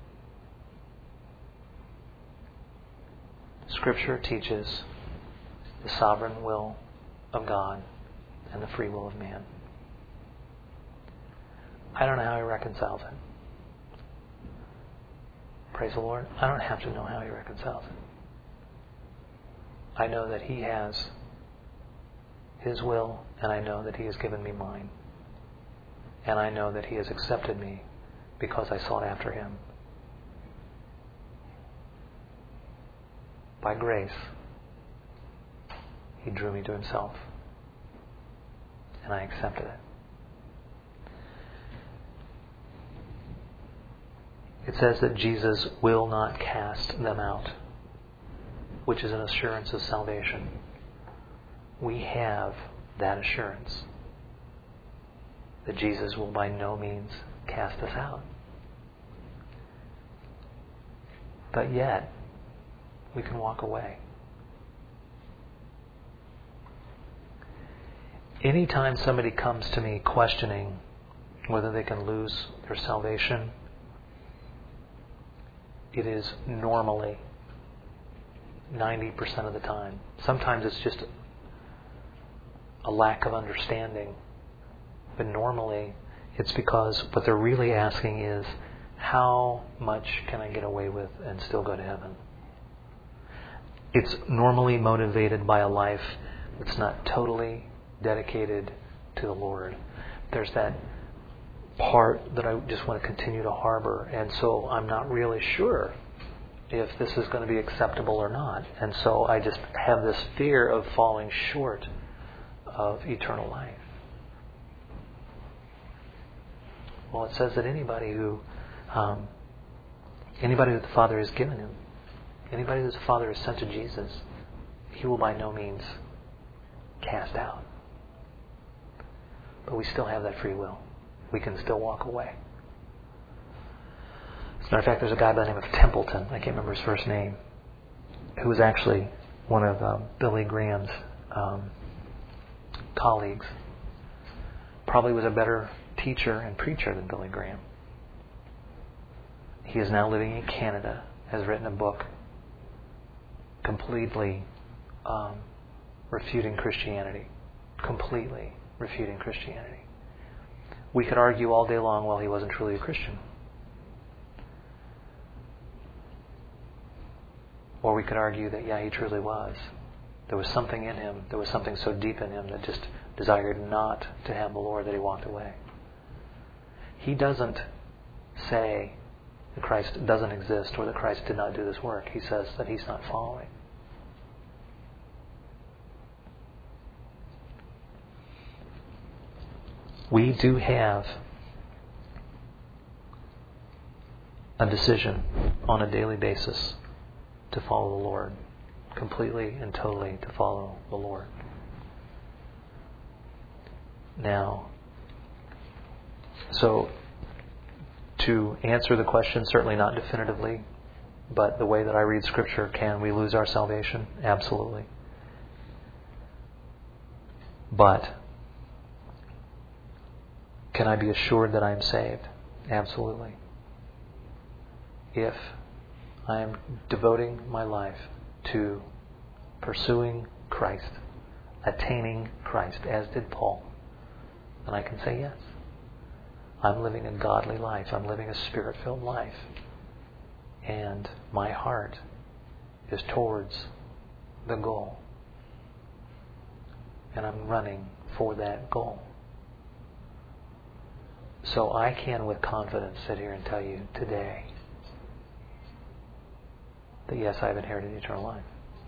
Scripture teaches the sovereign will of God and the free will of man. I don't know how He reconciles it. Praise the Lord. I don't have to know how He reconciles it. I know that He has His will, and I know that He has given me mine. And I know that He has accepted me because I sought after Him. By grace, He drew me to Himself, and I accepted it. It says that Jesus will not cast them out, which is an assurance of salvation. We have that assurance that Jesus will by no means cast us out. But yet, we can walk away. Anytime somebody comes to me questioning whether they can lose their salvation, it is normally 90% of the time. Sometimes it's just a lack of understanding. But normally it's because what they're really asking is, how much can I get away with and still go to heaven? It's normally motivated by a life that's not totally dedicated to the Lord. There's that part that I just want to continue to harbor, and so I'm not really sure if this is going to be acceptable or not. And so I just have this fear of falling short of eternal life. Well, it says that anybody who the Father has given Him, anybody that the Father has sent to Jesus, He will by no means cast out. But we still have that free will. We can still walk away. As a matter of fact, there's a guy by the name of Templeton, I can't remember his first name, who was actually one of Billy Graham's colleagues. Probably was a better teacher and preacher than Billy Graham. He is now living in Canada, has written a book completely refuting Christianity. Completely refuting Christianity. We could argue all day long, well, he wasn't truly a Christian. Or we could argue that, yeah, he truly was. There was something in him, there was something so deep in him that just desired not to have the Lord that he walked away. He doesn't say that Christ doesn't exist or that Christ did not do this work. He says that he's not following. We do have a decision on a daily basis to follow the Lord, completely and totally to follow the Lord. Now, so to answer the question, certainly not definitively, but the way that I read Scripture, can we lose our salvation? Absolutely. But can I be assured that I am saved? Absolutely. If I am devoting my life to pursuing Christ, attaining Christ, as did Paul, then I can say yes. I'm living a godly life. I'm living a Spirit-filled life. And my heart is towards the goal. And I'm running for that goal. So I can with confidence sit here and tell you today that yes, I have inherited eternal life.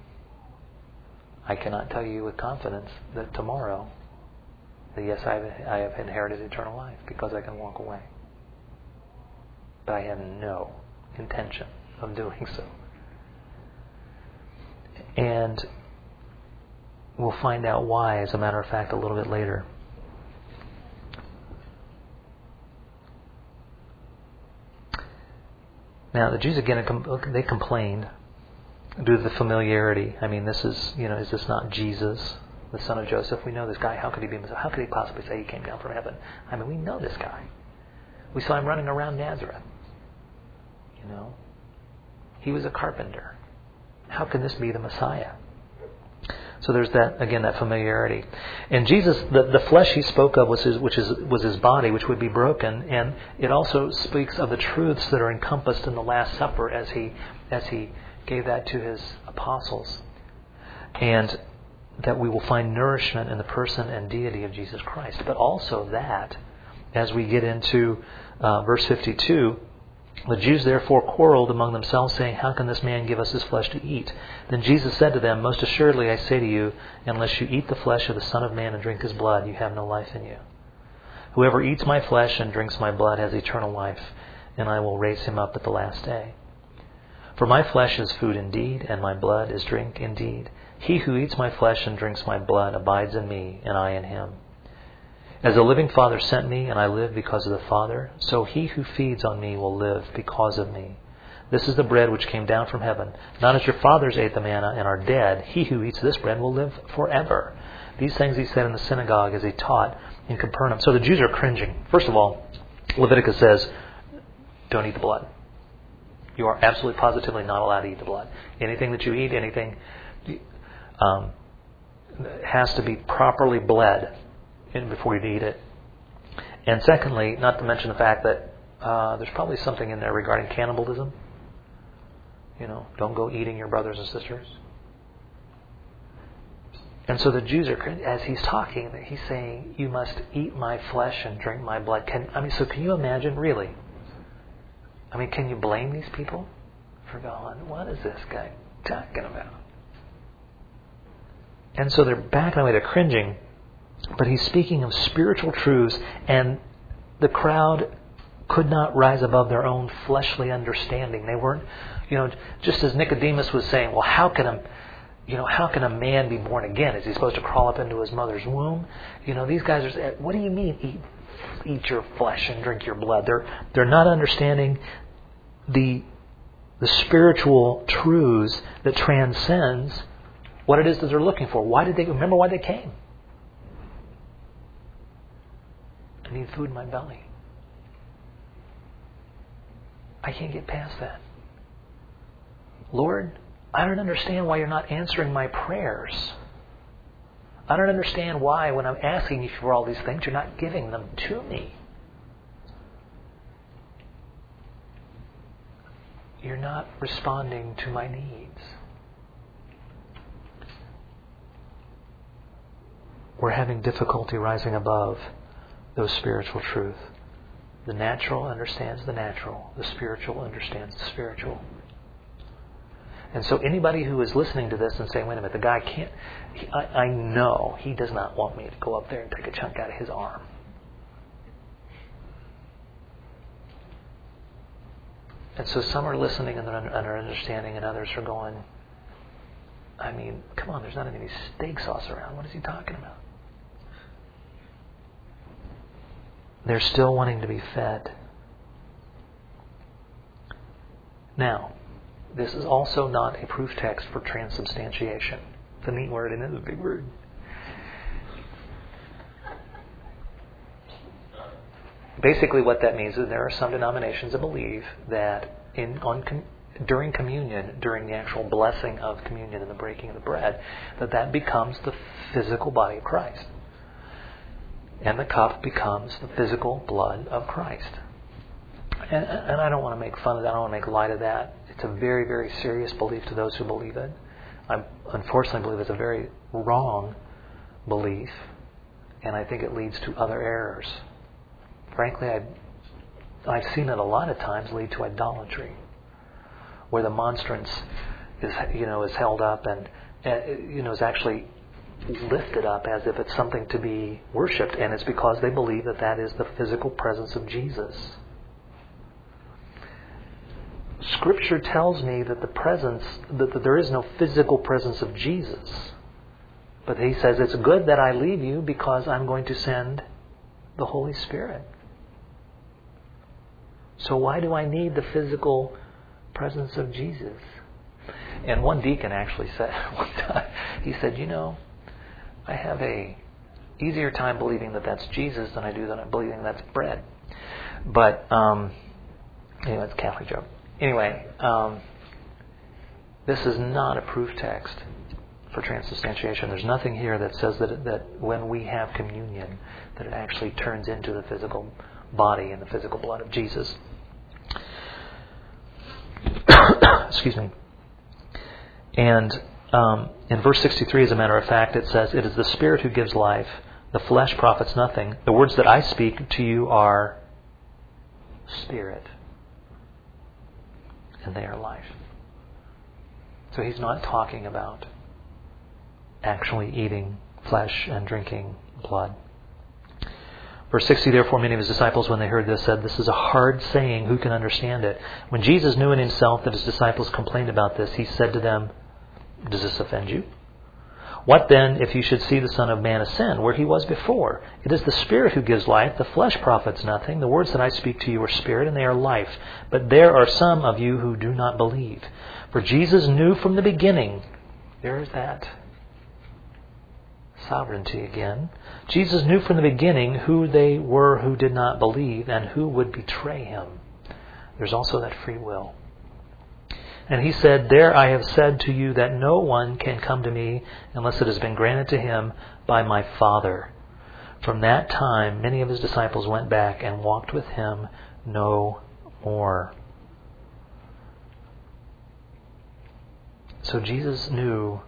I cannot tell you with confidence that tomorrow that yes, I have inherited eternal life because I can walk away. But I have no intention of doing so. And we'll find out why, as a matter of fact, a little bit later. Now, the Jews, again, they complained due to the familiarity. I mean, this is this not Jesus, the son of Joseph? We know this guy. How could he be Messiah? How could he possibly say he came down from heaven? I mean, we know this guy. We saw him running around Nazareth. He was a carpenter. How can this be the Messiah? So there's that familiarity. And Jesus, the flesh he spoke of was his body, which would be broken, and it also speaks of the truths that are encompassed in the Last Supper as he gave that to his apostles, and that we will find nourishment in the person and deity of Jesus Christ. But also that, as we get into verse 52, the Jews therefore quarreled among themselves, saying, "How can this man give us his flesh to eat?" Then Jesus said to them, "Most assuredly I say to you, unless you eat the flesh of the Son of Man and drink his blood, you have no life in you. Whoever eats my flesh and drinks my blood has eternal life, and I will raise him up at the last day. For my flesh is food indeed, and my blood is drink indeed. He who eats my flesh and drinks my blood abides in me, and I in him. As the living Father sent me, and I live because of the Father, so he who feeds on me will live because of me. This is the bread which came down from heaven. Not as your fathers ate the manna and are dead, he who eats this bread will live forever." These things he said in the synagogue as he taught in Capernaum. So the Jews are cringing. First of all, Leviticus says, don't eat the blood. You are absolutely positively not allowed to eat the blood. Anything that you eat, has to be properly bled before you eat it. And secondly, not to mention the fact that there's probably something in there regarding cannibalism. Don't go eating your brothers and sisters. And so the Jews are, as he's talking, he's saying, you must eat my flesh and drink my blood. Can you imagine, really? Can you blame these people for going, what is this guy talking about? And so they're backing away, they're cringing. But he's speaking of spiritual truths, and the crowd could not rise above their own fleshly understanding. They weren't, just as Nicodemus was saying, well, how can a man be born again? Is he supposed to crawl up into his mother's womb? These guys are saying, what do you mean eat your flesh and drink your blood? They're not understanding the spiritual truths that transcends what it is that they're looking for. Remember why they came? I need food in my belly. I can't get past that. Lord, I don't understand why you're not answering my prayers. I don't understand why, when I'm asking you for all these things, you're not giving them to me. You're not responding to my needs. We're having difficulty rising above those spiritual truths. The natural understands the natural. The spiritual understands the spiritual. And so anybody who is listening to this and saying, wait a minute, the guy can't... I know he does not want me to go up there and take a chunk out of his arm. And so some are listening and are understanding, and others are going, come on, there's not any steak sauce around. What is he talking about? They're still wanting to be fed. Now, this is also not a proof text for transubstantiation. It's a neat word, and it's a big word. Basically what that means is there are some denominations that believe that during communion, during the actual blessing of communion and the breaking of the bread, that becomes the physical body of Christ. And the cup becomes the physical blood of Christ. And I don't want to make fun of that. I don't want to make light of that. It's a very, very serious belief to those who believe it. I unfortunately believe it's a very wrong belief, and I think it leads to other errors. Frankly, I've seen it a lot of times lead to idolatry, where the monstrance is held up and is actually lifted up as if it's something to be worshipped, and it's because they believe that that is the physical presence of Jesus. Scripture tells me that that there is no physical presence of Jesus. But he says, it's good that I leave you because I'm going to send the Holy Spirit. So why do I need the physical presence of Jesus? And one deacon actually said one time, he said, I have a easier time believing that that's Jesus than I do that I'm believing that's bread. But, anyway, it's a Catholic joke. Anyway, this is not a proof text for transubstantiation. There's nothing here that says that when we have communion, that it actually turns into the physical body and the physical blood of Jesus. Excuse me. And in verse 63, as a matter of fact, it says, "It is the Spirit who gives life. The flesh profits nothing. The words that I speak to you are spirit, and they are life." So he's not talking about actually eating flesh and drinking blood. Verse 60, "Therefore many of his disciples, when they heard this, said, 'This is a hard saying. Who can understand it?' When Jesus knew in himself that his disciples complained about this, he said to them, 'Does this offend you? What then if you should see the Son of Man ascend where he was before? It is the Spirit who gives life. The flesh profits nothing. The words that I speak to you are spirit, and they are life. But there are some of you who do not believe.' For Jesus knew from the beginning," there's that sovereignty again. Jesus knew from the beginning who they were who did not believe and who would betray him. There's also that free will. And he said, "There I have said to you that no one can come to me unless it has been granted to him by my Father." From that time, many of his disciples went back and walked with him no more. So Jesus knew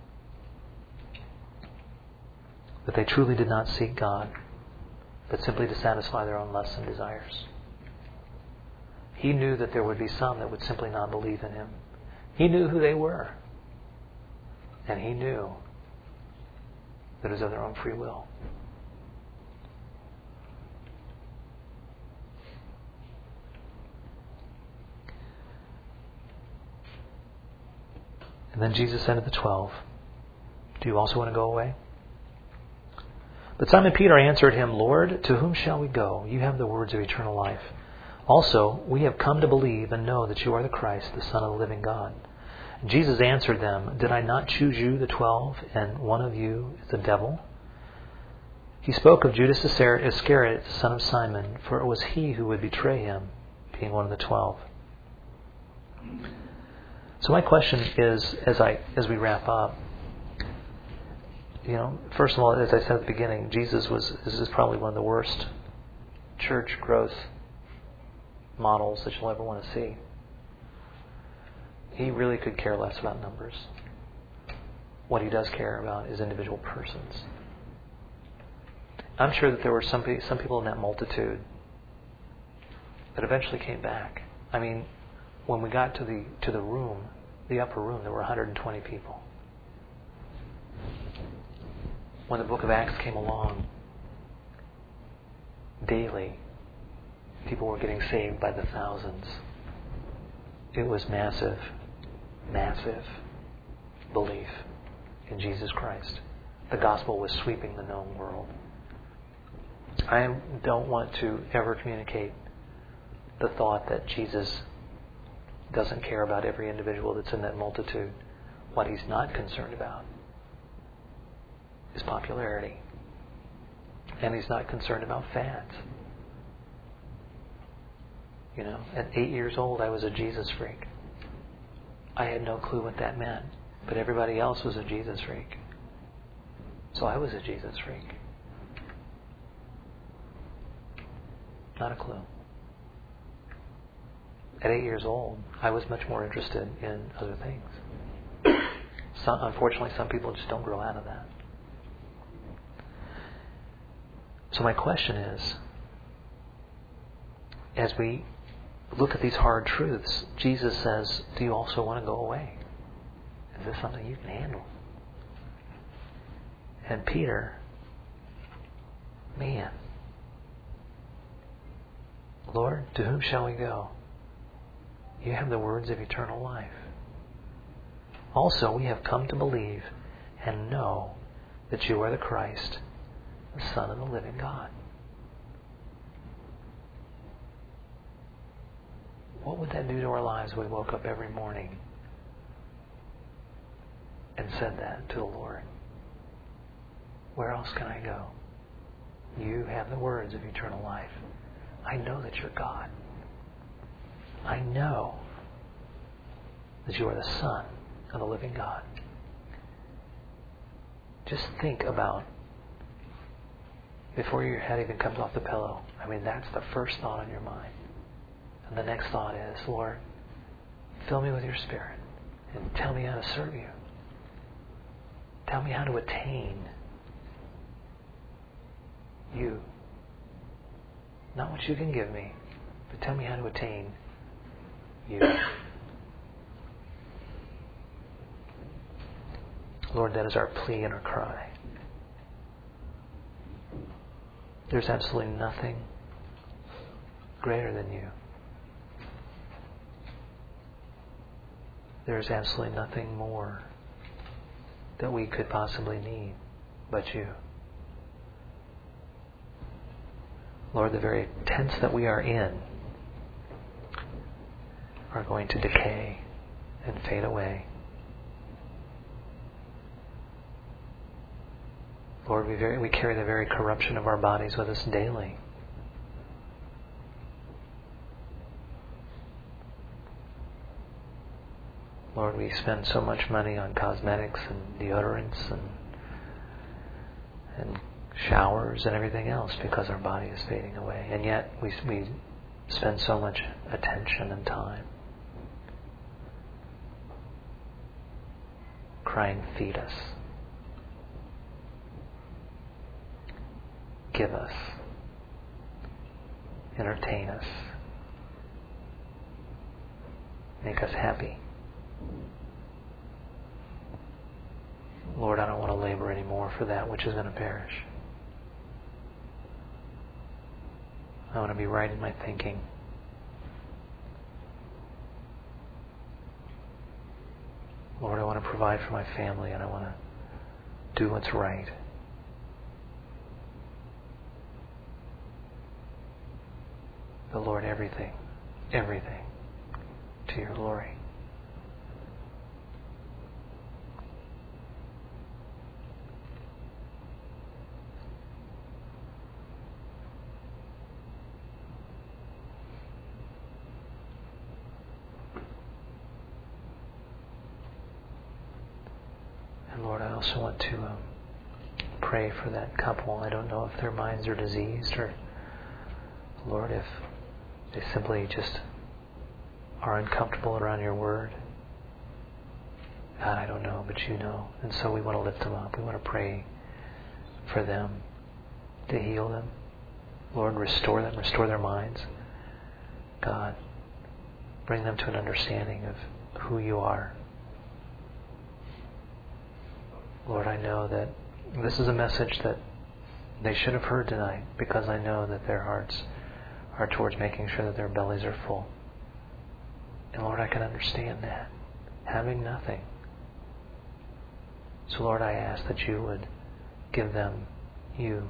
that they truly did not seek God, but simply to satisfy their own lusts and desires. He knew that there would be some that would simply not believe in him. He knew who they were. And he knew that it was of their own free will. And then Jesus said to the 12, "Do you also want to go away?" But Simon Peter answered him, "Lord, to whom shall we go? You have the words of eternal life. Also, we have come to believe and know that you are the Christ, the Son of the living God." And Jesus answered them, "Did I not choose you, the 12, and one of you is the devil?" He spoke of Judas Iscariot, the son of Simon, for it was he who would betray him, being one of the 12. So my question is, as we wrap up, first of all, as I said at the beginning, this is probably one of the worst church growth models that you'll ever want to see. He really could care less about numbers. What he does care about is individual persons. I'm sure that there were some people in that multitude that eventually came back. I mean, when we got to the room, the upper room, there were 120 people. When the book of Acts came along, daily, people were getting saved by the thousands. It was massive, massive belief in Jesus Christ. The gospel was sweeping the known world. I don't want to ever communicate the thought that Jesus doesn't care about every individual that's in that multitude. What he's not concerned about is popularity. And he's not concerned about fads. At 8 years old, I was a Jesus freak. I had no clue what that meant, but everybody else was a Jesus freak. So I was a Jesus freak. Not a clue. At 8 years old, I was much more interested in other things. Unfortunately, some people just don't grow out of that. So my question is, as we look at these hard truths, Jesus says, do you also want to go away? Is this something you can handle? And Peter, man, Lord, to whom shall we go? You have the words of eternal life. Also, we have come to believe and know that you are the Christ, the Son of the living God. What would that do to our lives if we woke up every morning and said that to the Lord? Where else can I go? You have the words of eternal life. I know that you're God. I know that you are the Son of the living God. Just think about, before your head even comes off the pillow, that's the first thought on your mind. And the next thought is, Lord, fill me with your Spirit and tell me how to serve you. Tell me how to attain you. Not what you can give me, but tell me how to attain you. Lord, that is our plea and our cry. There's absolutely nothing greater than you. There's absolutely nothing more that we could possibly need but you. Lord, the very tents that we are in are going to decay and fade away. Lord, we carry the very corruption of our bodies with us daily. Lord, we spend so much money on cosmetics and deodorants and showers and everything else because our body is fading away. And yet we spend so much attention and time crying, feed us. Give us. Entertain us. Make us happy. Lord, I don't want to labor anymore for that which is going to perish. I want to be right in my thinking. Lord, I want to provide for my family and I want to do what's right. But Lord, everything to your glory. And Lord, I also want to pray for that couple. I don't know if their minds are diseased or, Lord, if they simply just are uncomfortable around your word. God, I don't know, but you know. And so we want to lift them up. We want to pray for them, to heal them. Lord, restore them, restore their minds. God, bring them to an understanding of who you are. Lord, I know that this is a message that they should have heard tonight because I know that their hearts are towards making sure that their bellies are full. And Lord, I can understand that, having nothing. So Lord, I ask that you would give them you.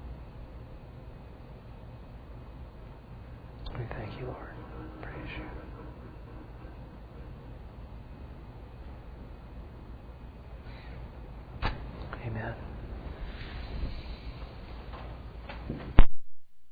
We thank you, Lord. Praise you.